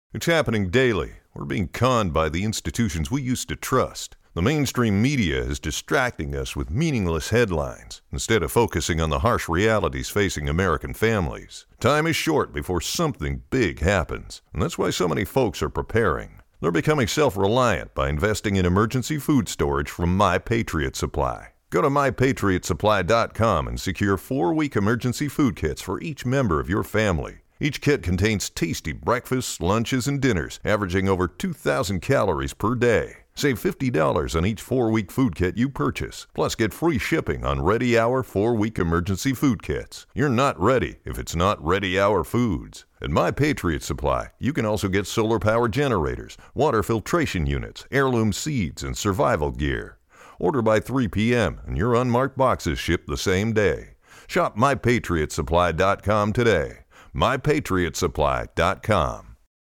It's happening daily. We're being conned by the institutions we used to trust. The mainstream media is distracting us with meaningless headlines instead of focusing on the harsh realities facing American families. Time is short before something big happens, and that's why so many folks are preparing. They're becoming self-reliant by investing in emergency food storage from My Patriot Supply. Go to MyPatriotSupply.com and secure 4-week emergency food kits for each member of your family. Each kit contains tasty breakfasts, lunches, and dinners, averaging over 2,000 calories per day. Save $50 on each 4-week food kit you purchase. Plus, get free shipping on Ready Hour 4-week emergency food kits. You're not ready if it's not Ready Hour Foods. At My Patriot Supply, you can also get solar power generators, water filtration units, heirloom seeds, and survival gear. Order by 3 p.m. and your unmarked boxes ship the same day. Shop MyPatriotSupply.com today. MyPatriotSupply.com.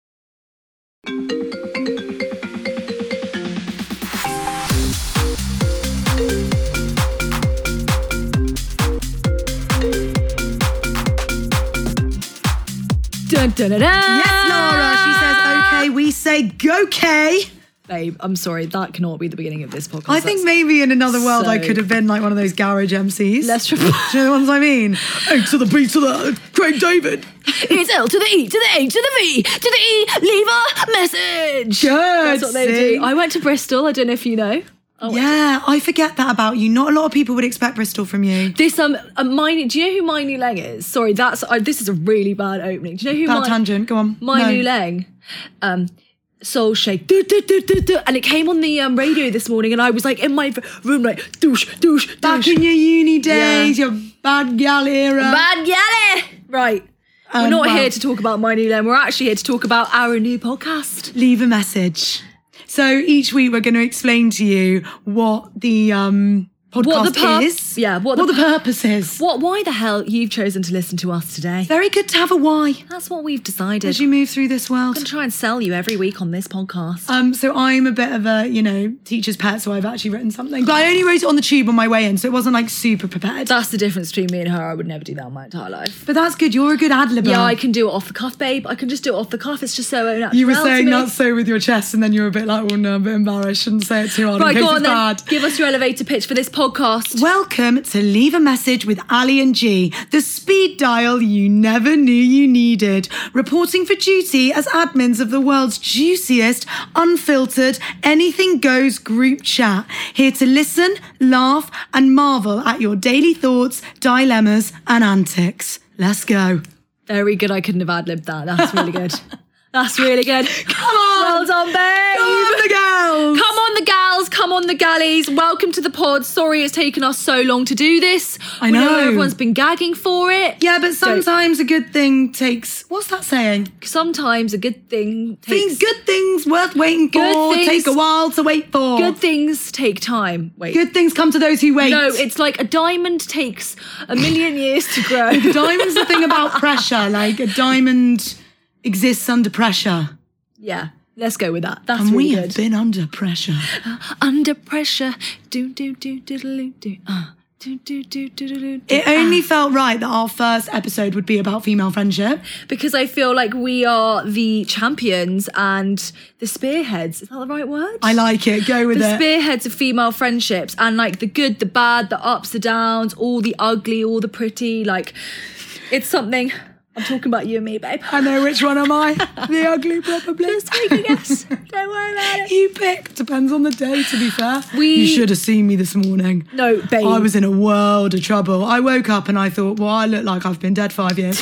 Dun, dun, dun, dun. Yes, Laura. She says, okay, we say go-K. Babe, I'm sorry, that cannot be the beginning of this podcast. I think maybe in another world I could have been like one of those garage MCs. Let's Do you know the ones I mean? A to the B to the Craig David. It's L to the E to the A to the V to the E, leave a message. Good. That's what they do. I went to Bristol, I don't know if you know. Yeah, I forget that about you. Not a lot of people would expect Bristol from you. This do you know who My New Leng is? Sorry, this is a really bad opening. Do you know who Bad tangent, go on. My New Leng? Soul Shake, do, do, do, do, do. And it came on the radio this morning, and I was like in my room, like douche, douche, douche. Back in your uni days, your bad gal era. Bad gal. Right. We're not here to talk about My New Leng. We're actually here to talk about our new podcast. Leave a message. So each week we're going to explain to you what the podcast is. Yeah, what the purpose is. Why the hell you've chosen to listen to us today. Very good to have a why. That's what we've decided. As you move through this world. I'm going to try and sell you every week on this podcast. So I'm a bit of a, teacher's pet, so I've actually written something. But I only wrote it on the tube on my way in, so it wasn't like super prepared. That's the difference between me and her. I would never do that in my entire life. But that's good. You're a good ad-libber. Yeah, I can do it off the cuff, babe. I can just do it off the cuff. It's just so natural. You were saying not so with your chest, and then you were a bit like, oh no, I'm a bit embarrassed. Shouldn't say it too hard. Right, in case go on it's then. bad. Give us your elevator pitch for this podcast. Welcome to Leave a Message with Ali and G, the speed dial you never knew you needed. Reporting for duty as admins of the world's juiciest, unfiltered, anything goes group chat. Here to listen, laugh, and marvel at your daily thoughts, dilemmas, and antics. Let's go. Very good. I couldn't have ad-libbed that. That's really good. That's really good. Come on. Well done, babe. Come on, the gals. Come on, the gals. Come on, the galleys. Welcome to the pod. Sorry it's taken us so long to do this. I know. We know everyone's been gagging for it. Yeah, but sometimes a good thing takes... What's that saying? Sometimes a good thing takes... Good things worth waiting for take a while to wait for. Good things take time. Wait. Good things come to those who wait. No, it's like a diamond takes a million years to grow. The diamond's the thing about pressure. Like a diamond exists under pressure. Yeah, let's go with that. That's and really we good. have been under pressure. Under pressure. Do do do do do do. Do, do, do, do, do, do. It only felt right that our first episode would be about female friendship. Because I feel like we are the champions and the spearheads. Is that the right word? I like it. Go with it. The spearheads of female friendships, and like the good, the bad, the ups, the downs, all the ugly, all the pretty. Like, it's something. I'm talking about you and me, babe. I know which one am I. The ugly, probably. Just take a guess. Don't worry about it. You pick. Depends on the day, to be fair. We- You should have seen me this morning. No, babe. I was in a world of trouble. I woke up and I thought, well, I look like I've been dead 5 years.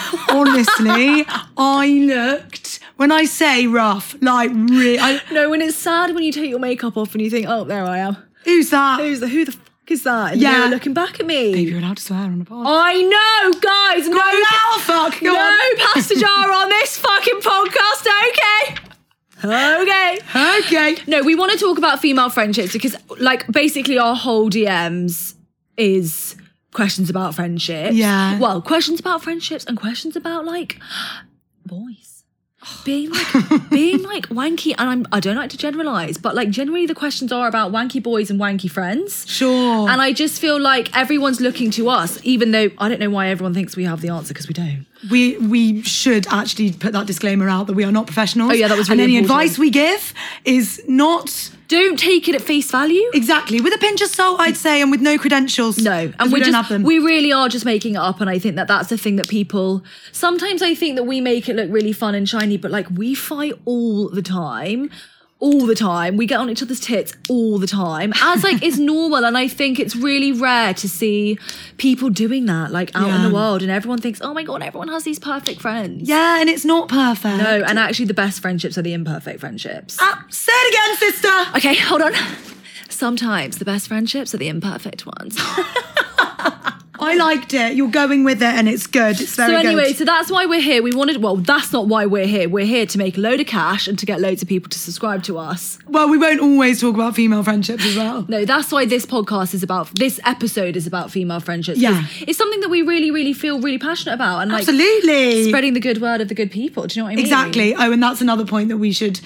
Honestly, I looked, when I say rough, like really. No, when it's sad when you take your makeup off and you think, oh, there I am. Who's that? Who the fuck is that? And Yeah. you're looking back at me. Babe, you're allowed to swear on the pod. I know, guys. Go now, fuck. Go no on. pasta jar on this fucking podcast, okay? Okay. No, we want to talk about female friendships because, like, basically our whole DMs is questions about friendship. Yeah. Well, questions about friendships and questions about, like, boys. Being like wanky, and I don't like to generalise, but like generally the questions are about wanky boys and wanky friends. Sure. And I just feel like everyone's looking to us, even though I don't know why everyone thinks we have the answer, because we don't. we should actually put that disclaimer out that we are not professionals. Oh yeah, that was really And any important. advice we give is not... Don't take it at face value. Exactly. With a pinch of salt, I'd say, and with no credentials. No, 'cause and we don't have them. we really are just making it up, and I think that that's the thing that people, sometimes I think that we make it look really fun and shiny, but like we fight all the time. All the time. We get on each other's tits all the time, as like is normal, and I think it's really rare to see people doing that like out in Yeah. the world, and everyone thinks, oh my god, everyone has these perfect friends. Yeah, and it's not perfect. No, and actually the best friendships are the imperfect friendships. Say it again, sister. Okay, hold on. Sometimes the best friendships are the imperfect ones. I liked it. You're going with it, and it's good. It's very So anyway, good. so that's why we're here. That's not why we're here. We're here to make a load of cash and to get loads of people to subscribe to us. Well, we won't always talk about female friendships as well. No, that's why this episode is about female friendships. 'Cause Yeah. It's something that we really, really feel really passionate about, and like Absolutely. spreading the good word of the good people. Do you know what I mean? Exactly. Oh, and that's another point that we should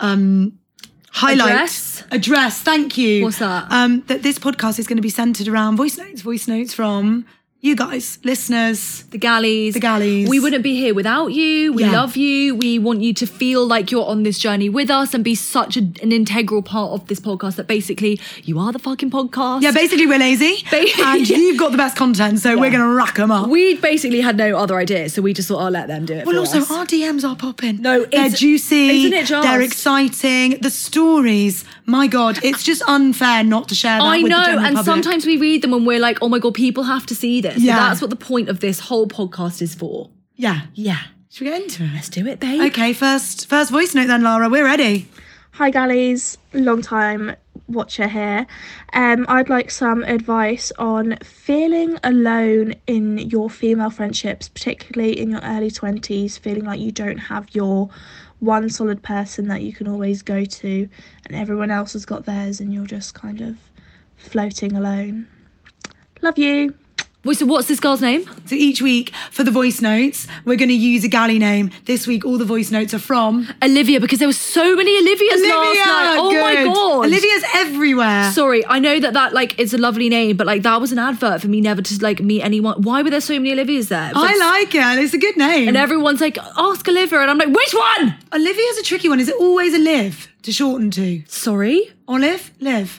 highlight. Address. Thank you. What's that? That this podcast is going to be centered around voice notes from you guys, listeners. The galleys. The galleys. We wouldn't be here without you. We Yeah. love you. We want you to feel like you're on this journey with us and be such an integral part of this podcast that basically you are the fucking podcast. Yeah, basically we're lazy, and you've got the best content, so we're going to rack them up. We basically had no other ideas, so we just thought, I'll let them do it. Well, for also, us. our DMs are popping. No, they're it's- juicy. isn't it just? They're exciting. The stories, my God, it's just unfair not to share that I with know, the general and public. sometimes we read them and we're like, oh my God, people have to see this. Yeah. So that's what the point of this whole podcast is for. Yeah. Yeah. Should we get into it? Let's do it, babe. Okay, first voice note then, Lara. We're ready. Hi galleys, long time watcher here. I'd like some advice on feeling alone in your female friendships, particularly in your early 20s, feeling like you don't have your one solid person that you can always go to and everyone else has got theirs and you're just kind of floating alone. Love you. Wait, so what's this girl's name? So each week for the voice notes, we're going to use a galley name. This week, all the voice notes are from Olivia, because there were so many Olivias last night. Oh my good. God. Olivia's everywhere. Sorry, I know that like is a lovely name, but like that was an advert for me never to like meet anyone. Why were there so many Olivias there? It was, I like it. It's a good name. And everyone's like, ask Olivia, and I'm like, which one? Olivia's a tricky one. Is it always a Liv to shorten to? Sorry, Olive? Liv?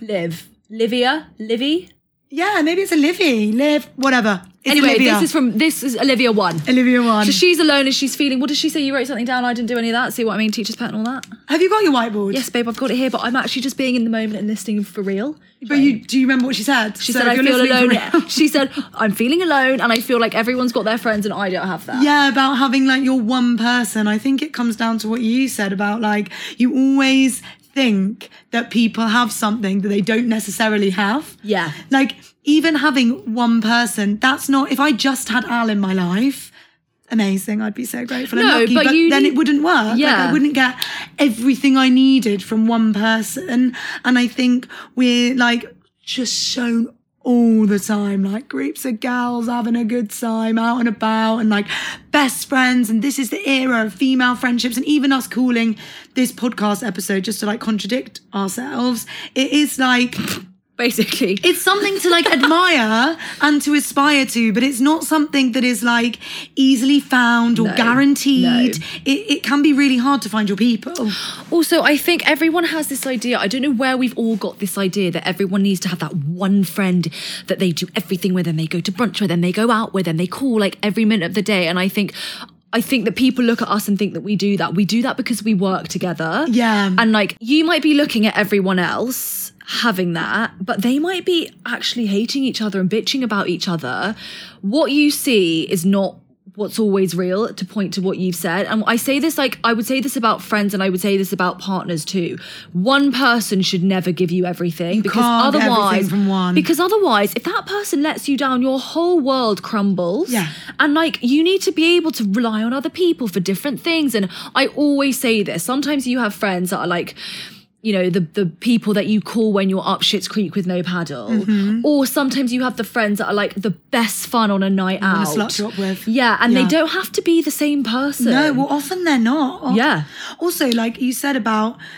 Livia, Livy. Yeah, maybe it's a Livy. Liv, whatever. It's Anyway, Olivia. this is Olivia 1. Olivia 1. So she's alone and she's feeling, what did she say? You wrote something down, I didn't do any of that. See what I mean? Teacher's pet and all that. Have you got your whiteboard? Yes, babe, I've got it here, but I'm actually just being in the moment and listening for real. But do you remember what she said? She said, I feel alone. She said, I'm feeling alone and I feel like everyone's got their friends and I don't have that. Yeah, about having like your one person. I think it comes down to what you said about like you always think that people have something that they don't necessarily have. Yeah. Like even having one person, that's not, if I just had Al in my life, amazing, I'd be so grateful and No, lucky, but but you then need- it wouldn't work. Like Yeah. I wouldn't get everything I needed from one person. And I think we're like just shown all the time, like groups of gals having a good time out and about and like best friends. And this is the era of female friendships. And even us calling this podcast episode just to like contradict ourselves, it is like, Basically. it's something to like admire and to aspire to, but it's not something that is like easily found or No, guaranteed. no. It can be really hard to find your people. Also, I think everyone has this idea. I don't know where we've all got this idea that everyone needs to have that one friend that they do everything with and they go to brunch with and they go out with and they call like every minute of the day. And I think that people look at us and think that we do that. We do that because we work together. Yeah. And like you might be looking at everyone else having that, but they might be actually hating each other and bitching about each other. What you see is not what's always real, to point to what you've said. And I say this, like, I would say this about friends and I would say this about partners too. One person should never give you everything because can't get otherwise, everything from one. because otherwise, if that person lets you down, your whole world crumbles. Yeah. And like, you need to be able to rely on other people for different things. And I always say this, sometimes you have friends that are like, you know, the people that you call when you're up Schitt's Creek with no paddle. Mm-hmm. Or sometimes you have the friends that are like the best fun on a night wanna out. slut shop with. Yeah, and Yeah. they don't have to be the same person. No, well, often they're not. Yeah. Also, like you said about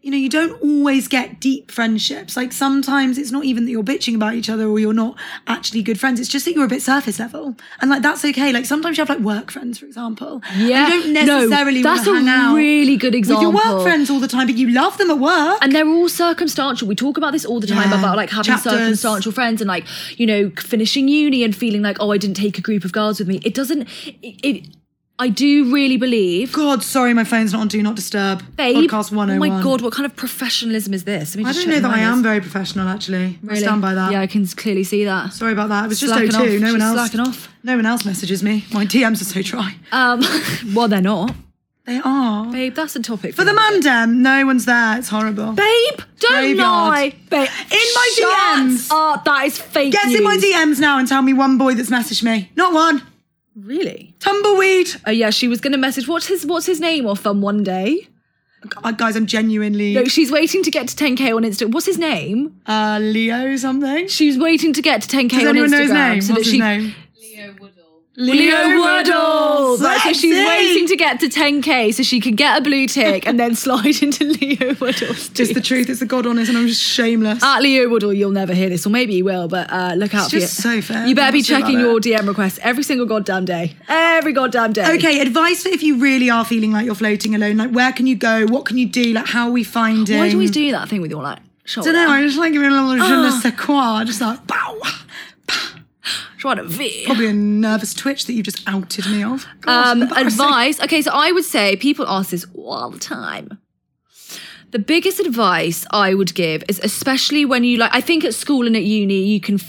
you don't always get deep friendships. Like sometimes it's not even that you're bitching about each other or you're not actually good friends. It's just that you're a bit surface level. And like, that's okay. Like sometimes you have like work friends, for example. Yeah. And you don't necessarily want to hang out. That's a really good example. With your work friends all the time, but you love them at work. And they're all circumstantial. We talk about this all the time about like having circumstantial friends and like, finishing uni and feeling like, oh, I didn't take a group of girls with me. It doesn't, I do really believe. God, sorry, my phone's not on Do Not Disturb. Babe, Podcast 101. Oh my God, what kind of professionalism is this? I don't know that I am very professional, actually. Really? I stand by that. Yeah, I can clearly see that. Sorry about that. It was Slacking just O2. off. No one She's else. slacking off. No one else messages me. My DMs are so dry. Well, they're not. They are. Babe, that's a topic For the mandem, no one's there. It's horrible. Babe, don't Graveyard. lie. Babe, In my DMs. Oh, that is fake Get news. in my DMs now and tell me one boy that's messaged me. Not one. Really? Tumbleweed. Oh yeah, she was going to message. What's his name off one day? Guys, I'm genuinely... No, she's waiting to get to 10k on Instagram. What's his name? Leo something. She's waiting to get to 10k Does on anyone know his Instagram. name? So What's that his name? Leo Woodall. Right, so she's Sexy. waiting to get to 10k so she can get a blue tick and then slide into Leo Woodall's Just the truth, it's the God honest, and I'm just shameless. At Leo Woodall, you'll never hear this, or maybe you will, but look out It's for just it. so fair. You better be What's it checking about your it? DM requests every single goddamn day. Every goddamn day. Okay, advice for if you really are feeling like you're floating alone. Like, where can you go? What can you do? Like, how are we finding? Why do you always do that thing with your like shoulder? I don't know, I just like giving a little je ne sais quoi. Just like, pow. Trying to veer. Probably a nervous twitch that you've just outed me of. God, embarrassing. Advice. Okay, so I would say people ask this all the time. The biggest advice I would give is, especially when you I think at school and at uni, you can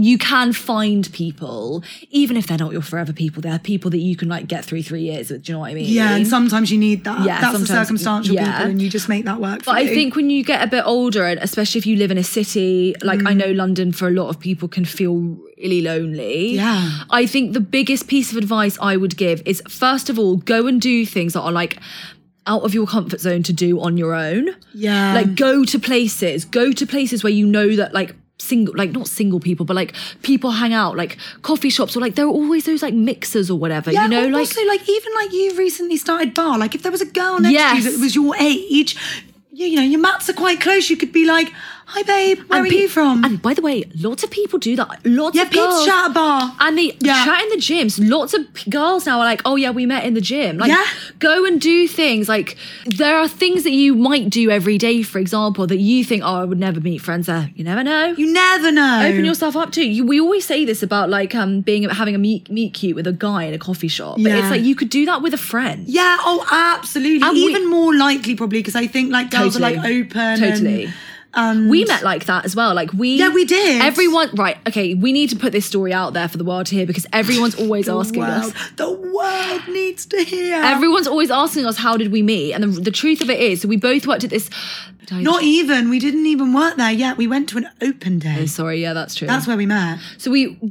find people, even if they're not your forever people, they're people that you can get through 3 years with. Do you know what I mean? Yeah, and sometimes you need that. Yeah, That's the sometimes- circumstantial yeah. people, and you just make that work for But you. I think when you get a bit older, and especially if you live in a city, I know London for a lot of people can feel really lonely. Yeah. I think the biggest piece of advice I would give is, first of all, go and do things that are out of your comfort zone to do on your own. Yeah. Go to places where you know that not single people, but people hang out, coffee shops, or there are always those mixers or whatever, Yeah, you know, or also even you recently started bar. If there was a girl next to you that was your age, your mats are quite close. You could be like, "Hi, babe, where are you from?" And by the way, lots of people do that. Lots of people girls chat at bar. and they chat in the gyms. Lots of girls now are like, "Oh yeah, we met in the gym." Go and do things. There are things that you might do every day, for example, that you think, "Oh, I would never meet friends there." You never know. You never know. Open yourself up to. We always say this about having a meet cute with a guy in a coffee shop, but Yeah. it's you could do that with a friend. Yeah, absolutely. And Even more likely, probably, because I think girls Totally. are open. Totally. And We met like that as well. Yeah, we did. Everyone, right? Okay, we need to put this story out there for the world to hear, because everyone's always asking us. The world needs to hear. Everyone's always asking us, how did we meet? And the truth of it is, so we both worked at this. Not even. We didn't even work there yet. We went to an open day. Oh, sorry, yeah, that's true. That's where we met. So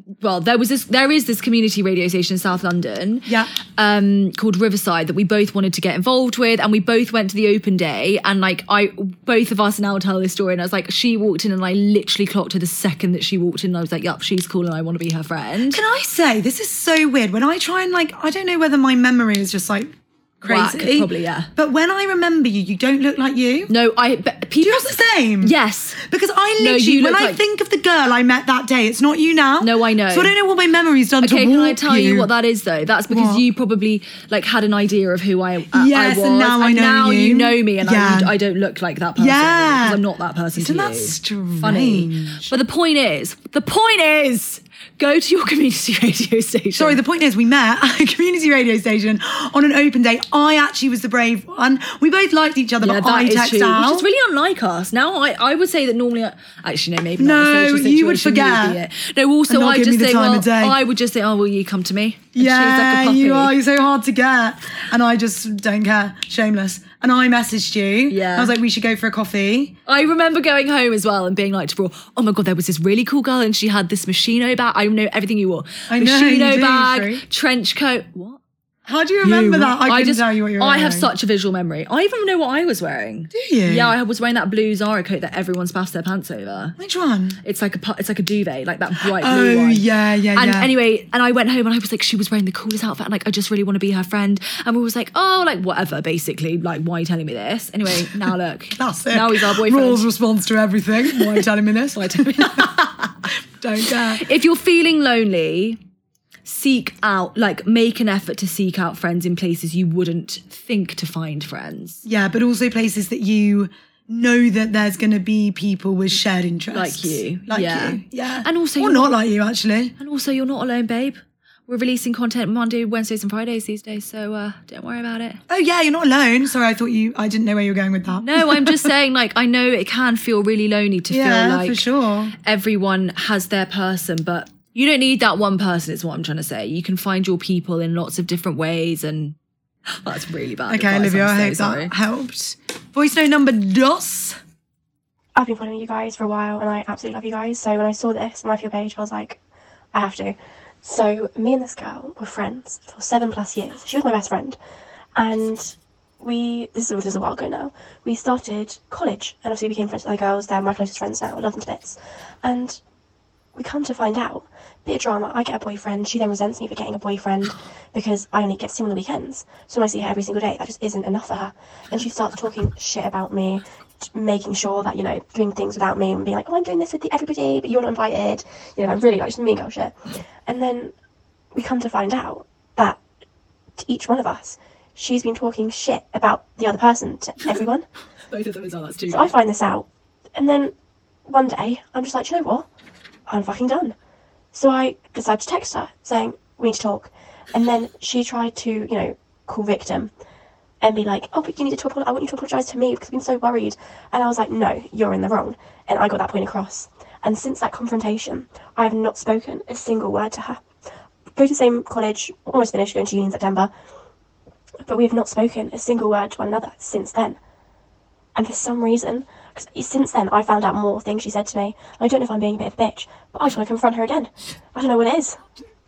there is this community radio station in South London, Yeah. called Riverside, that we both wanted to get involved with, and we both went to the open day, and both of us now tell this story, and I was like, she walked in, and I literally clocked her the second that she walked in, and I was like, yup, she's cool, and I want to be her friend. Can I say, this is so weird. When I try and I don't know whether my memory is just crazy. Whack, probably, yeah. But when I remember you, you don't look like you. No, Do you feel the same? Yes. Because I No, literally, you when look I like- think of the girl I met that day, it's not you now. No, I know. So I don't know what my memory's done to Okay, warp can I tell you what that is though? That's because What? you probably had an idea of who I Yes, was, and now I know now you. you know me, and Yeah. I don't look like that person Yeah. because I'm not that person Isn't to that you. strange? Funny. But the point is, go to your community radio station. Sorry, the point is we met at a community radio station on an open day. I actually was the brave one. We both liked each other, yeah, but I that is text true, out. which is really unlike us. Now, I would say that normally, actually, no, maybe No, not. In a social you would situation, forget. would be it. No, also, And not I give me just the say, time well, of day. I would just say, oh, will you come to me? And she's like a Yeah, puppy. you are. You're so hard to get. And I just don't care. Shameless. And I messaged you. Yeah. I was like, we should go for a coffee. I remember going home as well and being like to Brawl, oh my God, there was this really cool girl and she had this Moschino bag. I know everything you wore. I know, you Moschino do, bag, Sheree. trench coat. What? How do you remember that? I couldn't tell you what you were wearing. I have such a visual memory. I even know what I was wearing. Do you? Yeah, I was wearing that blue Zara coat that everyone spaffs their pants over. Which one? It's like a duvet, like that bright blue one. Oh, yeah. And anyway, and I went home and I was like, she was wearing the coolest outfit and like, I just really want to be her friend. And we was like, oh, like whatever, basically. Like, why are you telling me this? Anyway, now look. Classic. Now he's our boyfriend. Raw's response to everything. Why are you telling me this? Why are you telling me Don't care. If you're feeling lonely, seek out, like make an effort to seek out friends in places you wouldn't think to find friends. Yeah, but also places that you know that there's going to be people with shared interests. Like you. Yeah. And also, or not like you, actually. And also, you're not alone, babe. We're releasing content Monday, Wednesdays and Fridays these days, so don't worry about it. Oh yeah, you're not alone. Sorry, I didn't know where you were going with that. No, I'm just saying, like, I know it can feel really lonely to feel like for sure. everyone has their person, but you don't need that one person, is what I'm trying to say. You can find your people in lots of different ways, and that's really bad. Okay, advice, Olivia, I'm I so hope sorry. that helped. Voice note number 2. I've been following you guys for a while and I absolutely love you guys. So when I saw this on my For You page, I was like, I have to. So me and this girl were friends for 7+ years. She was my best friend. And this is a while ago now, we started college and obviously became friends with other girls. They're my closest friends now. I love them to bits. And we come to find out, bit of drama, I get a boyfriend. She then resents me for getting a boyfriend because I only get to see him on the weekends. So when I see her every single day, that just isn't enough for her. And she starts talking shit about me, making sure that, doing things without me and being like, oh, I'm doing this with everybody, but you're not invited. I'm really like just mean girl shit. And then we come to find out that to each one of us, she's been talking shit about the other person to everyone. Both of them as well, that's too So I find this out. And then one day, I'm just like, you know what? I'm fucking done. So I decided to text her saying, we need to talk. And then she tried to, call victim and be like, oh, but you need to I want you to apologise to me because I've been so worried. And I was like, no, you're in the wrong. And I got that point across. And since that confrontation, I have not spoken a single word to her. Go to the same college, almost finished, going to uni in September. But we have not spoken a single word to one another since then. And for some reason, because since then, I found out more things she said to me. I don't know if I'm being a bit of a bitch, but I just want to confront her again. I don't know what it is.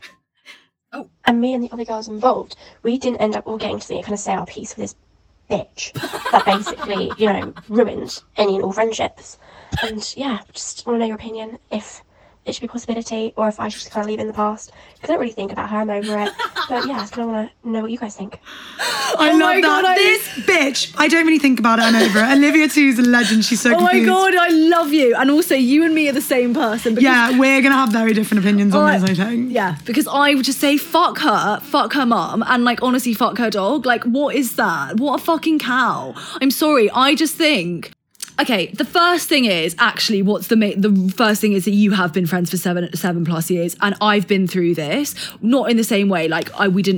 Oh. And me and the other girls involved, we didn't end up all getting to kind of say our piece with this bitch that basically, ruined any and all friendships. And yeah, just want to know your opinion if it should be a possibility or if I should just kind of leave it in the past. Because I don't really think about her, I'm over it. But yeah, I just kind of want to know what you guys think. I love that. This bitch. I don't really think about it, I'm over it. Olivia too is a legend. She's so confused. Oh my God, I love you. And also, you and me are the same person. Because yeah, we're going to have very different opinions on this, I think. Yeah, because I would just say, fuck her mum, and like, honestly, fuck her dog. Like, what is that? What a fucking cow. I'm sorry, I just think... Okay, the first thing is actually the first thing is that you have been friends for 7+ years, and I've been through this, not in the same way. Like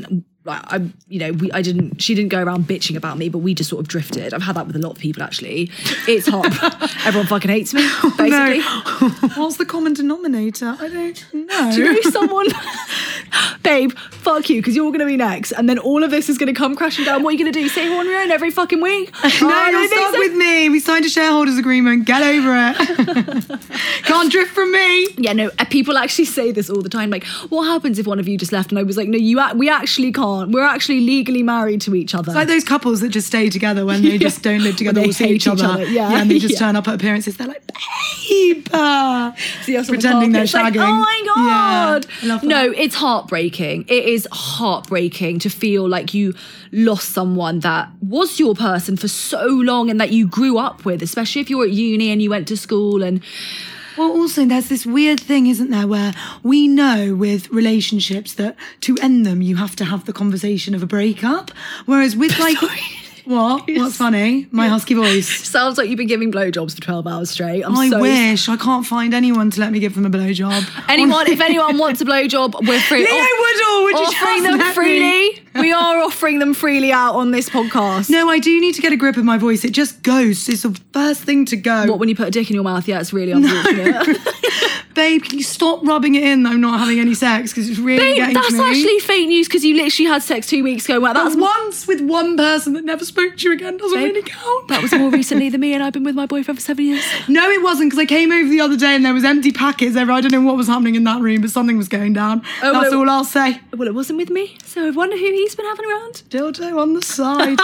she didn't go around bitching about me, but we just sort of drifted. I've had that with a lot of people actually. It's hard. Everyone fucking hates me, basically. No. What's the common denominator? I don't know. Do you know someone? Babe, fuck you, because you're going to be next, and then all of this is going to come crashing down. What are you going to do? Sit here on your own every fucking week? No, you're stuck with me. We signed a shareholders agreement. Get over it. Can't drift from me. Yeah, no, people actually say this all the time. Like, what happens if one of you just left? And I was like, no, we actually can't. We're actually legally married to each other. It's like those couples that just stay together when they just don't live together or see each other. Yeah. And they just turn up at appearances. They're like, babe. Pretending they're shagging. Like, oh my God. Yeah, I love that. No, it's heartbreaking. It is heartbreaking to feel like you lost someone that was your person for so long and that you grew up with, especially if you're at uni and you went to school and... Well, also, there's this weird thing, isn't there, where we know with relationships that to end them, you have to have the conversation of a breakup. Whereas with like... What? What's funny? My husky voice. Sounds like you've been giving blowjobs for 12 hours straight. I wish. I can't find anyone to let me give them a blowjob. If anyone wants a blowjob, we're free. Leo Woodall, would you offering just them freely. We are offering them freely out on this podcast. No, I do need to get a grip of my voice. It just goes. It's the first thing to go. What, when you put a dick in your mouth? Yeah, it's really unfortunate. babe, can you stop rubbing it in that I'm not having any sex? Because it's really Babe, getting that's to me. actually fake news because you literally had sex 2 weeks ago. Well, But that's once with one person that never spoke to you again doesn't Babe, really count. That was more recently than me, and I've been with my boyfriend for 7 years. No, it wasn't, because I came over the other day and there was empty packets everywhere. I don't know what was happening in that room, but something was going down. Oh, That's well, all I'll say. Well, it wasn't with me, so I wonder who he's been having around. Dildo on the side.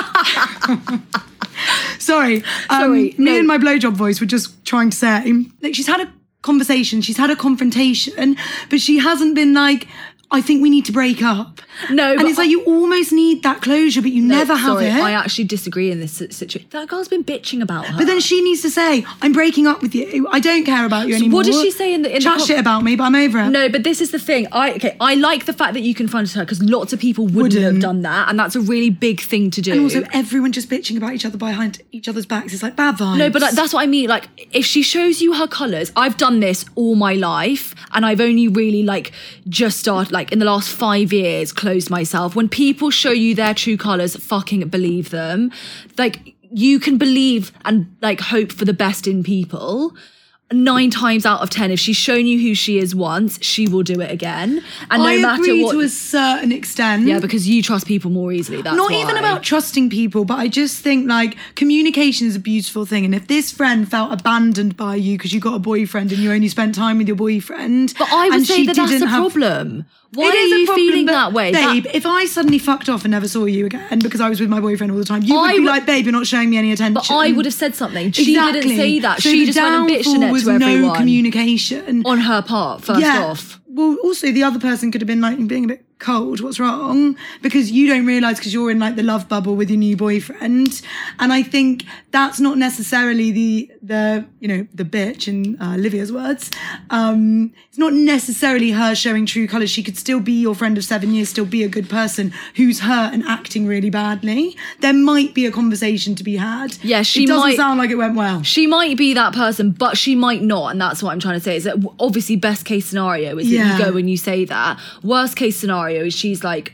Sorry. Sorry, Me no. and my blowjob voice were just trying to say, like, she's had a conversation, she's had a confrontation, but she hasn't been like, I think we need to break up. No, and but it's like you almost need that closure, but you never have sorry, it. I actually disagree in this situation. That girl's been bitching about her. But then she needs to say, I'm breaking up with you. I don't care about you anymore. what did she say in the Chat shit about me, but I'm over it. No, but this is the thing. I like the fact that you confronted her because lots of people wouldn't have done that, and that's a really big thing to do. And also, everyone just bitching about each other behind each other's backs. It's like bad vibes. No, but like, that's what I mean. Like, if she shows you her colours, I've done this all my life, and I've only really like just started, like in the last 5 years, closed myself. When people show you their true colours, fucking believe them. Like, you can believe and like hope for the best in people. 9 times out of 10, if she's shown you who she is once, she will do it again. And no I matter agree what, to a certain extent. yeah, because you trust people more easily. That's Not why. even about trusting people, but I just think like communication is a beautiful thing. And if this friend felt abandoned by you because you got a boyfriend and you only spent time with your boyfriend, But I would and say she that that's didn't a have- problem. Why It are is a you problem, feeling but, that way? babe? If I suddenly fucked off and never saw you again because I was with my boyfriend all the time, you would I be would- like, babe, you're not showing me any attention. But I would have said something. She didn't Exactly. say that. So She the just went and bitched downfall it was to everyone. no communication. On her part, first off. Well, also the other person could have been like being a bit cold. What's wrong? Because you don't realise because you're in like the love bubble with your new boyfriend. And I think that's not necessarily the bitch in Livia's words. It's not necessarily her showing true colours. She could still be your friend of 7 years, still be a good person who's hurt and acting really badly. There might be a conversation to be had. Yeah, she It doesn't might- sound like it went well. She might be that person, but she might not. And that's what I'm trying to say is that obviously best case scenario is that Yeah. you go and you say that. Worst case scenario is she's like,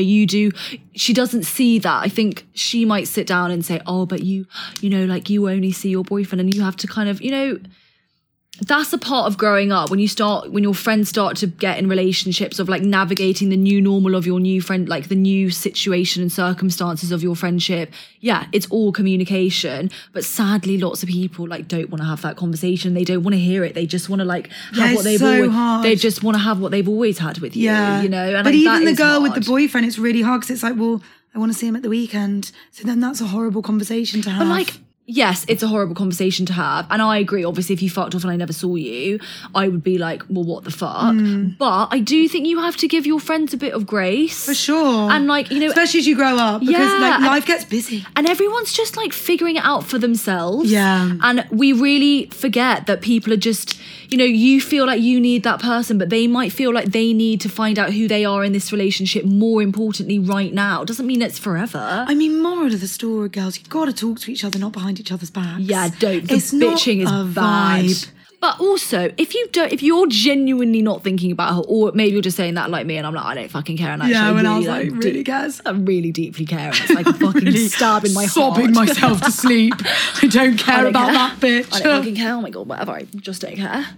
she doesn't see that. I think she might sit down and say, oh, but you only see your boyfriend and you have to kind of, that's a part of growing up when your friends start to get in relationships of like navigating the new normal of your new friend, like the new situation and circumstances of your friendship. Yeah, it's all communication, but sadly lots of people like don't want to have that conversation. They don't want to hear it. They just want to like have what they've always, hard. they just want to have what they've always had with you, and but like, even that the is girl with hard. the boyfriend, it's really hard because it's like, well, I want to see him at the weekend. So then that's a horrible conversation to have. But like, yes, it's a horrible conversation to have. And I agree, obviously, if you fucked off and I never saw you, I would be like, well, what the fuck? But I do think you have to give your friends a bit of grace. for sure. And like, especially as you grow up, because Yeah, like and- life gets busy. and everyone's just like figuring it out for themselves. Yeah. And we really forget that people are just, you feel like you need that person, but they might feel like they need to find out who they are in this relationship more importantly right now. Doesn't mean it's forever. I mean, moral of the story, girls, you've got to talk to each other, not behind each other's backs. Yeah, don't. The It's not bitching is a bad. vibe. But also, if you're genuinely not thinking about her, or maybe you're just saying that like me, and I'm like, I don't fucking care. And actually, Yeah, when I really, was like, really cares. I really deeply care. And it's like a fucking stab in my heart. sobbing myself to sleep. I don't I care don't about care. that bitch. I don't fucking care. Oh my god, whatever. I just don't care.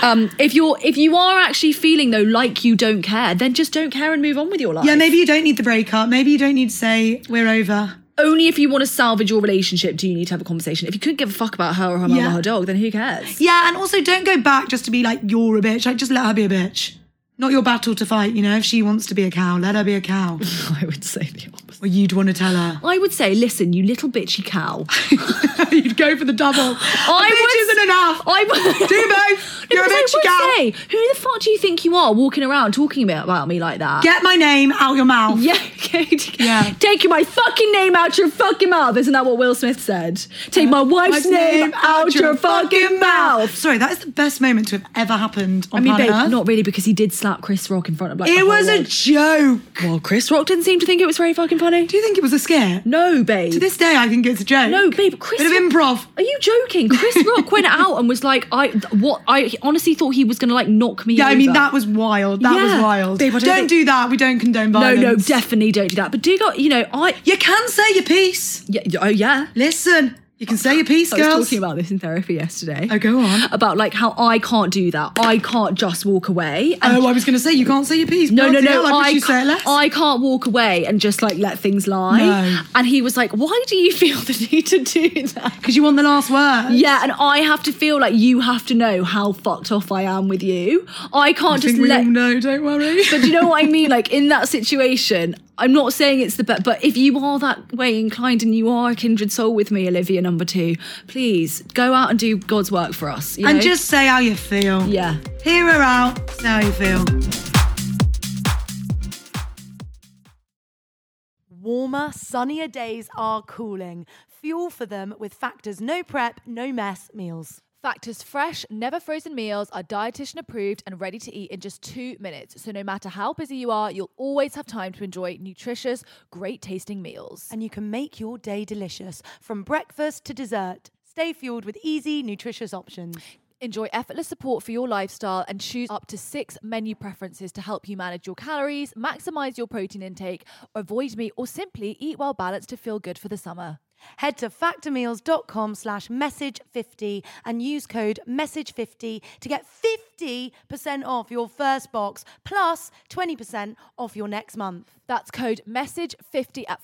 If you are actually feeling though like you don't care, then just don't care and move on with your life. Yeah, maybe you don't need the breakup. Maybe you don't need to say we're over. Only if you want to salvage your relationship do you need to have a conversation. If you couldn't give a fuck about her or her mum Yeah. or her dog, then who cares? Yeah, and also don't go back just to be like, you're a bitch. Like, just let her be a bitch. Not your battle to fight, If she wants to be a cow, let her be a cow. I would say the opposite. Or you'd want to tell her. I would say, listen, you little bitchy cow. You'd go for the double. I bitch would- isn't enough. I would Do both. You're a Because bitchy cow. I would say, who the fuck do you think you are walking around talking about me like that? Get my name out your mouth. Yeah, Yeah. Take my fucking name out your fucking mouth. Isn't that what Will Smith said? Take my wife's name out your fucking mouth. Sorry, that is the best moment to have ever happened on I mean, planet babe, Earth. not really, because he did slap Chris Rock in front of like the It whole was a world. joke. Well, Chris Rock didn't seem to think it was very fucking funny. Do you think it was a scare? No, babe. To this day, I think it's a joke. No, babe, Chris Bit of Rock- improv. Are you joking? Chris Rock went out and was like, I honestly thought he was gonna like knock me Yeah, over. I mean, that was wild. That was Yeah. wild. Babe, I don't don't think- do that. We don't condone violence. No, definitely don't do that. But do go, You can say your piece. oh yeah. Listen, You can say your piece, I girls. was talking about this in therapy yesterday. Oh, go on. About like how I can't do that. I can't just walk away. And I was going to say, you can't say your piece. no. I I can't walk away and just like let things lie. No. And he was like, why do you feel the need to do that? Because you want the last word. Yeah, and I have to feel like you have to know how fucked off I am with you. I can't I just think we let... all know, don't worry. But do you know what I mean? Like in that situation, I'm not saying it's the best, but if you are that way inclined and you are a kindred soul with me, Olivia number 2, please go out and do God's work for us. You And know? just say how you feel. Yeah. Hear her out, say how you feel. Warmer, sunnier days are cooling. Fuel for them with Factor's no prep, no mess meals. Factor's fresh, never frozen meals are dietitian approved and ready to eat in just 2 minutes. So no matter how busy you are, you'll always have time to enjoy nutritious, great tasting meals. And you can make your day delicious from breakfast to dessert. Stay fueled with easy, nutritious options. Enjoy effortless support for your lifestyle and choose up to 6 menu preferences to help you manage your calories, maximize your protein intake, avoid meat, or simply eat well balanced to feel good for the summer. Head to factormeals.com/message50 and use code message50 to get 50% off your first box plus 20% off your next month. That's code message50 at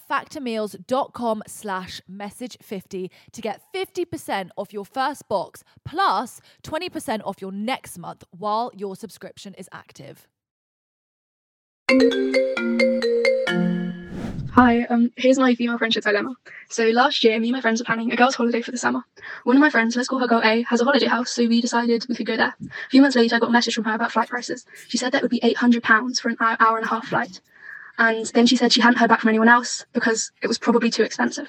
factormeals.com/message50 to get 50% off your first box plus 20% off your next month while your subscription is active. Hi, here's my female friendship dilemma. So last year, me and my friends were planning a girls' holiday for the summer. One of my friends, let's call her girl A, has a holiday house, so we decided we could go there. A few months later, I got a message from her about flight prices. She said that would be £800 for an hour and a half flight. And then she said she hadn't heard back from anyone else because it was probably too expensive.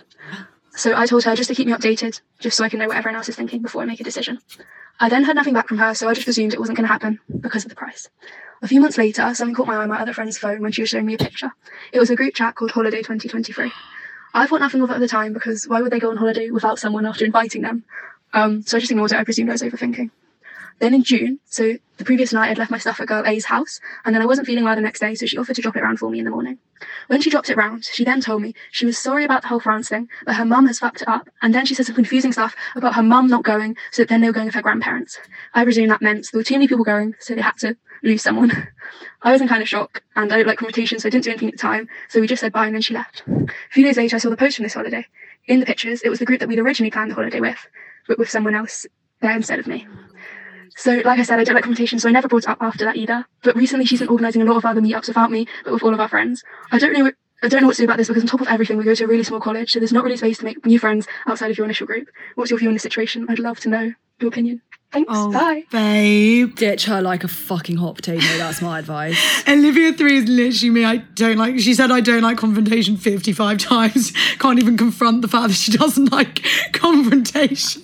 So I told her just to keep me updated, just so I can know what everyone else is thinking before I make a decision. I then heard nothing back from her, so I just assumed it wasn't going to happen because of the price. A few months later, something caught my eye on my other friend's phone when she was showing me a picture. It was a group chat called Holiday 2023. I thought nothing of it at the time because why would they go on holiday without someone after inviting them? So I just ignored it. I presumed I was overthinking. Then in June, so the previous night, I'd left my stuff at girl A's house, and then I wasn't feeling well the next day, so she offered to drop it round for me in the morning. When she dropped it round, she then told me she was sorry about the whole France thing, but her mum has fucked it up, and then she said some confusing stuff about her mum not going, so then they were going with her grandparents. I presume that meant there were too many people going, so they had to lose someone. I was in kind of shock, and I don't like confrontation, so I didn't do anything at the time, so we just said bye, and then she left. A few days later, I saw the post from this holiday. In the pictures, it was the group that we'd originally planned the holiday with, but with someone else there instead of me. So, like I said, I don't like confrontation, so I never brought it up after that either. But recently she's been organising a lot of other meetups without me, but with all of our friends. I don't know what to do about this because on top of everything, we go to a really small college, so there's not really space to make new friends outside of your initial group. What's your view on this situation? I'd love to know your opinion. Thanks, bye. Babe. Ditch her like a fucking hot potato, that's my advice. Olivia 3 is literally me. She said I don't like confrontation 55 times. Can't even confront the fact that she doesn't like confrontation.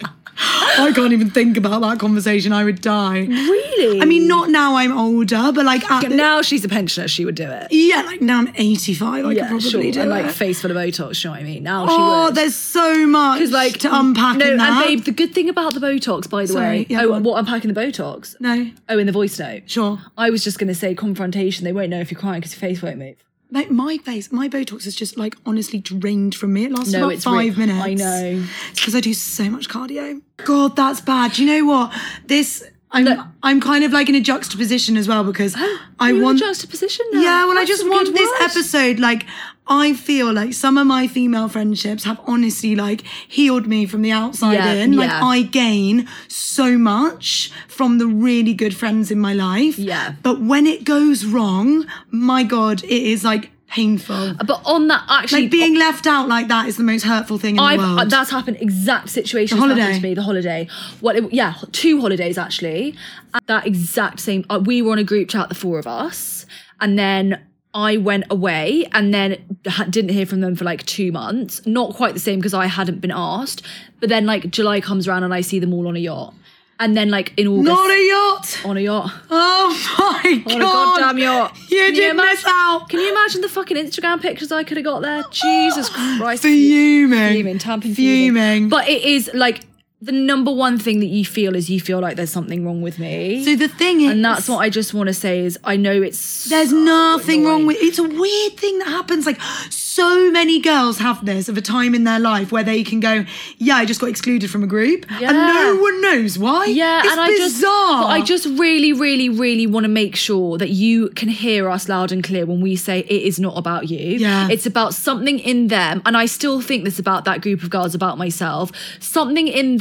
I can't even think about that conversation. I would die. Really? I mean, not now I'm older, but like now she's a pensioner, she would do it. Yeah, like now I'm 85, I could probably do and it. like face full of Botox, you know what I mean? Now she would. There's so much to unpack in that. And babe, the good thing about the Botox, by the way. Yeah, what, unpacking the Botox? No. Oh, in the voice note? Sure. I was just going to say confrontation, they won't know if you're crying because your face won't move. Like my Botox is just like honestly drained from me. It lasts about 5 minutes. I know. It's because I do so much cardio. God, that's bad. Do you know what? I'm kind of like in a juxtaposition as well because I want juxtaposition now. Yeah, well, That's I just some want good this words. episode. Like, I feel like some of my female friendships have honestly like healed me from the outside in. Like, I gain so much from the really good friends in my life. Yeah. But when it goes wrong, my God, it is like painful. But on that, actually, like being left out like that is the most hurtful thing in the world. That's happened. Exact situation. The holiday. Happened to me. The holiday. 2 holidays actually. At that exact same. We were on a group chat, the 4 of us, and then I went away, and then didn't hear from them for like 2 months. Not quite the same because I hadn't been asked. But then like July comes around and I see them all on a yacht. And then like in August. Not a yacht. On a yacht. Oh my God. On a goddamn yacht. You did miss out. Can you imagine the fucking Instagram pictures I could have got there? Jesus Christ. Fuming. Tamping. Fuming. But it is like the number one thing that you feel like there's something wrong with me. So the thing is. And that's what I just want to say is I know it's there's so nothing annoying. wrong with it's a weird thing that happens like so many girls have this of a time in their life where they can go, yeah, I just got excluded from a group, and no one knows why. Yeah, it's and bizarre. I just really, really, really want to make sure that you can hear us loud and clear when we say it is not about you. Yeah. It's about something in them, and I still think this about that group of girls, about myself. Something in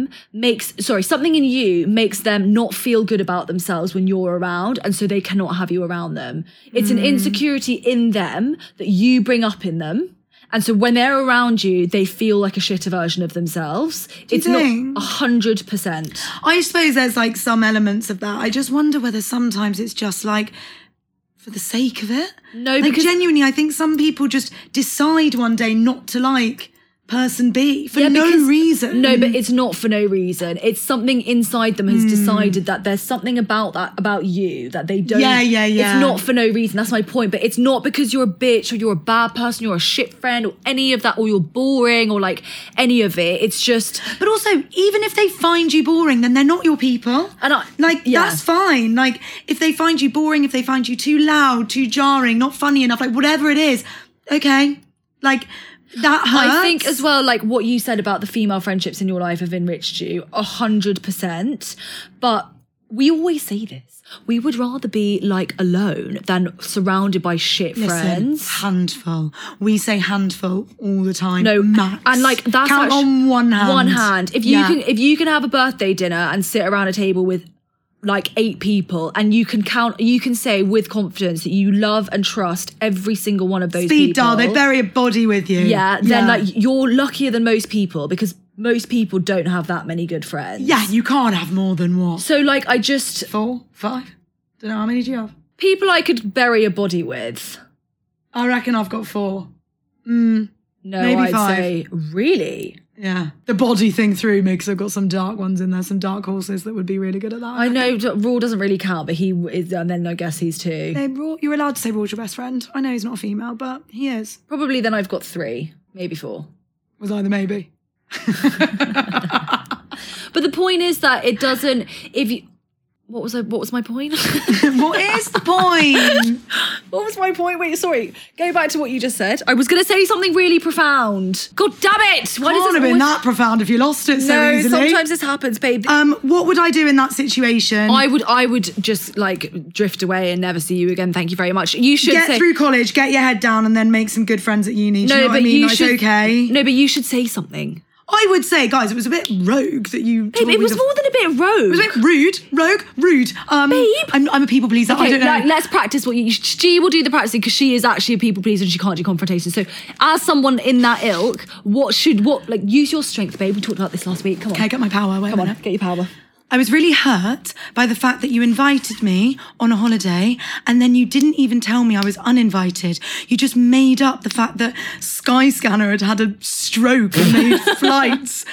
you makes them not feel good about themselves when you're around, and so they cannot have you around them. It's an insecurity in them that you bring up in them. And so when they're around you, they feel like a shitter version of themselves. It's not 100%. I suppose there's like some elements of that. I just wonder whether sometimes it's just like for the sake of it. No, like because genuinely, I think some people just decide one day not to like person B for no because- reason. No, but it's not for no reason. It's something inside them has decided that there's something about you that they don't. Yeah. It's not for no reason. That's my point. But it's not because you're a bitch or you're a bad person, you're a shit friend or any of that, or you're boring or like any of it. It's just. But also, even if they find you boring, then they're not your people. And that's fine. Like, if they find you boring, if they find you too loud, too jarring, not funny enough, like whatever it is, okay. Like, that hurts. I think as well, like what you said about the female friendships in your life have enriched you 100%. But we always say this. We would rather be like alone than surrounded by shit friends. Handful. We say handful all the time. No, max. and like that's count on one hand. One hand. If you can have a birthday dinner and sit around a table with like 8 people, and you can say with confidence that you love and trust every single one of those people. Speed dial, they bury a body with you. Yeah, then like you're luckier than most people, because most people don't have that many good friends. Yeah, you can't have more than what? So like 4, 5? Don't know, how many do you have? People I could bury a body with. I reckon I've got 4. No, maybe I'd 5. say really. Yeah, the body thing threw me because I've got some dark ones in there, some dark horses that would be really good at that. I know Raw doesn't really count, but he is, and then I guess he's 2. Hey, Raw, you're allowed to say Raw's your best friend. I know he's not a female, but he is. Probably then I've got 3, maybe 4. Was I the maybe? But the point is that it doesn't. If you, what was my point? What is the point? What was my point? Wait, sorry. Go back to what you just said. I was going to say something really profound. God damn it! Why does Can't have been that profound if you lost it so easily. Sometimes this happens, babe. What would I do in that situation? I would just like drift away and never see you again. Thank you very much. You should get through college, get your head down, and then make some good friends at uni. Do you know what I mean? Okay. No, but you should say something. I would say, guys, it was a bit rogue that you. Babe, it was more than a bit rogue. It was a bit rude. Babe, I'm a people pleaser. Okay, I don't know. Let's practice what G will do the practicing, because she is actually a people pleaser and she can't do confrontation. So, as someone in that ilk, use your strength, babe. We talked about this last week. Come on. Okay, get my power. Come on, get your power. I was really hurt by the fact that you invited me on a holiday and then you didn't even tell me I was uninvited. You just made up the fact that Skyscanner had a stroke and made flights.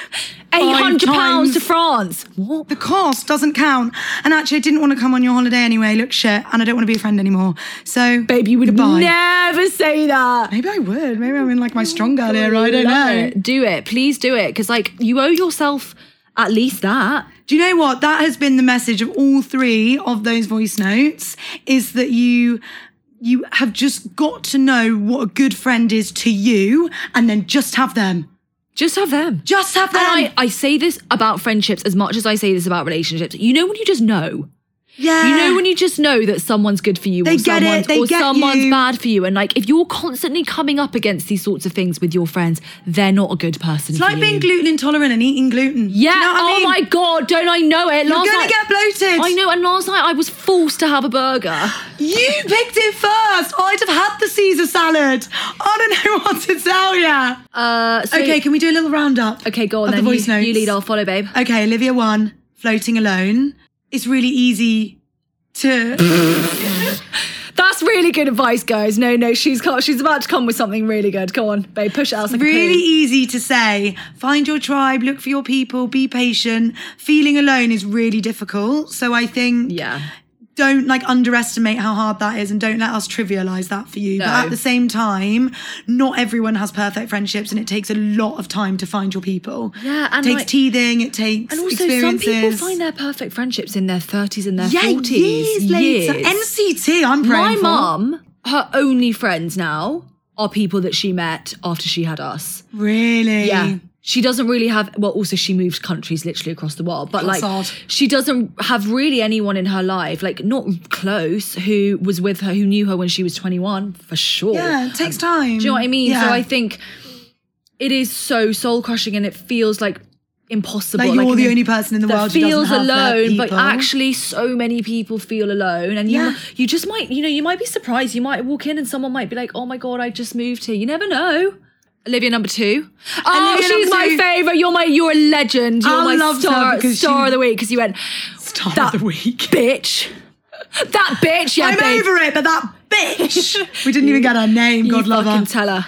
£800 to France. What? The cost doesn't count. And actually, I didn't want to come on your holiday anyway. Look, shit. And I don't want to be a friend anymore. So, babe, you would goodbye. never say that. Maybe I would. Maybe I'm in like my strong girl era. I don't know. Do it. Please do it. Because like you owe yourself at least that. Do you know what? That has been the message of all 3 of those voice notes, is that you have just got to know what a good friend is to you, and then just have them. Just have them. Just have them. And I say this about friendships as much as I say this about relationships. You know when you just know? Yeah. You know when you just know that someone's good for you or someone's bad for you. And like if you're constantly coming up against these sorts of things with your friends, they're not a good person It's like being gluten intolerant and eating gluten. Yeah. Do you know what I mean? My God, don't I know it? You're going to get bloated. I know. And last night I was forced to have a burger. You picked it first. I'd have had the Caesar salad. I don't know what to tell you. Okay, can we do a little roundup? Okay, go on then. The voice notes. You lead, I'll follow, babe. Okay, Olivia 1, floating alone. It's really easy to... That's really good advice, guys. No, she's about to come with something really good. Go on, babe, push it out. Like really easy to say. Find your tribe, look for your people, be patient. Feeling alone is really difficult. So I think... Yeah. Don't like underestimate how hard that is, and don't let us trivialize that for you. No. But at the same time, not everyone has perfect friendships, and it takes a lot of time to find your people. Yeah, and it takes teething, it takes and also experiences. some people find their perfect friendships in their 30s and their 40s. Years later. NCT, I'm praying My for. mum, her only friends now are people that she met after she had us. Really? Yeah. She doesn't really have, well, also she moved countries literally across the world, but That's like odd. she doesn't have really anyone in her life, like not close, who was with her, who knew her when she was 21, for sure. Yeah, it takes time. Do you know what I mean? Yeah. So I think it is so soul crushing and it feels like impossible. Like you're the only person in the that world who feels doesn't have their alone, but people. actually so many people feel alone. And you just might, you might be surprised. You might walk in and someone might be like, oh my God, I just moved here. You never know. Olivia number 2. Oh, Olivia she's number my 2. favourite. You're a legend. You're I my loved her because star she- of the week because you went, Star that of the week. bitch. That bitch, yeah, I'm babe. over it, but that bitch. We didn't even get her name, God You love her. fucking tell her.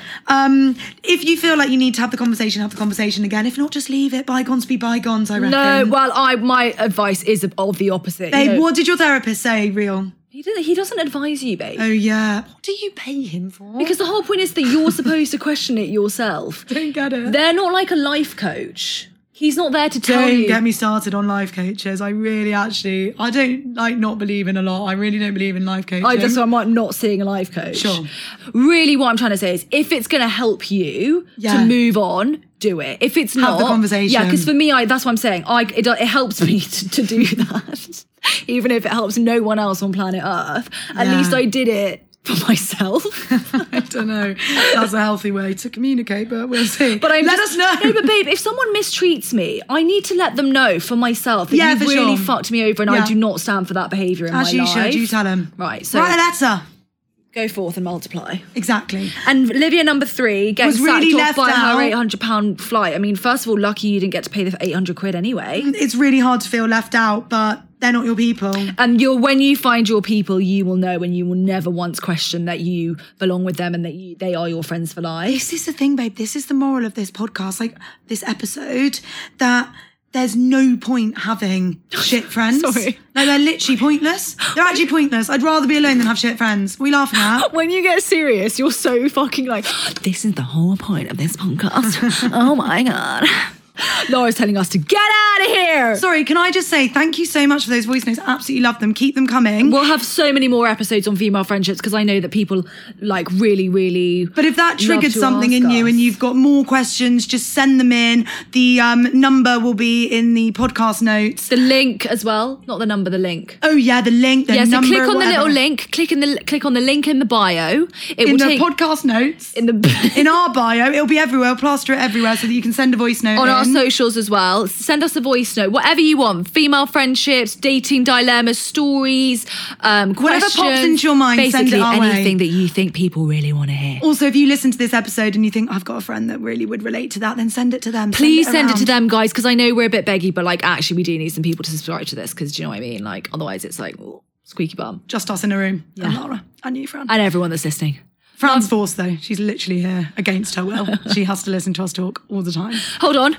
If you feel like you need to have the conversation again. If not, just leave it. Bygones be bygones, I reckon. No, well, my advice is of the opposite. Babe, you know. what did your therapist say, Real? He doesn't advise you, babe. Oh, yeah. What do you pay him for? Because the whole point is that you're supposed to question it yourself. Don't get it. They're not like a life coach. He's not there to tell Don't you. get me started on life coaches. I really actually, I don't not believe in a lot. I really don't believe in life coaching. I'm not seeing a life coach. Sure. Really, what I'm trying to say is, if it's going to help you to move on, do it. If it's not, the conversation. Yeah, because for me, that's what I'm saying. It helps me to do that, even if it helps no one else on planet Earth. At Yeah. least I did it for myself. I don't know. That's a healthy way to communicate, but we'll see. But let us know. No, but babe, if someone mistreats me, I need to let them know for myself that Yeah, you for really sure. fucked me over and Yeah. I do not stand for that behaviour in As my you life. should, you tell him. Right, so Write a letter. go forth and multiply. Exactly. And Olivia number 3 gets Was really sacked off left by out. her £800 flight. I mean, first of all, lucky you didn't get to pay the 800 quid anyway. It's really hard to feel left out, but they're not your people. And when you find your people, you will know, and you will never once question that you belong with them and that they are your friends for life. This is the thing, babe. This is the moral of this podcast, like this episode, that there's no point having shit friends. Sorry. No, they're literally pointless. They're actually pointless. I'd rather be alone than have shit friends. What are we laughing at? When you get serious, you're so fucking like, this is the whole point of this podcast. Oh my God. Laura's telling us to get out of here. Sorry, can I just say thank you so much for those voice notes. Absolutely love them. Keep them coming. We'll have so many more episodes on female friendships because I know that people like really, really. But if that triggered love to something ask in you us. and you've got more questions, just send them in. The number will be in the podcast notes. The link as well, not the number, the link. Oh yeah, the link, the Yeah, so number, click on the whatever. little link. Click on the link in the bio. It in will the take podcast notes. in the In our bio, it'll be everywhere. We'll plaster it everywhere so that you can send a voice note on our in. socials as well. Send us a voice note, whatever you want. Female friendships, dating dilemmas, stories, questions. pops into your mind, Basically, send it our way. anything that you think people really want to hear. Also, if you listen to this episode and you think, I've got a friend that really would relate to that, then send it to them. Please send it to around. them, guys, because I know we're a bit beggy, but like actually we do need some people to subscribe to this because do you know what I mean? Like otherwise it's like ooh, squeaky bum. Just us in a room. And Laura, and you, Fran. And everyone that's listening. Fran's forced though. She's literally here against her will. She has to listen to us talk all the time. Hold on.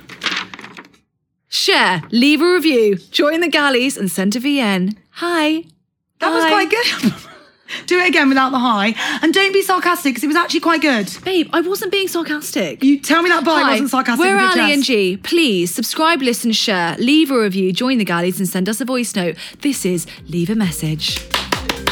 Share, leave a review, join the galleys, and send a VN. Hi. That was Hi. quite good. Do it again without the hi. And don't be sarcastic because it was actually quite good. Babe, I wasn't being sarcastic. You tell me that bye Hi, wasn't sarcastic. we're with your Ali and chest. G. Please subscribe, listen, share, leave a review, join the galleys, and send us a voice note. This is Leave a Message.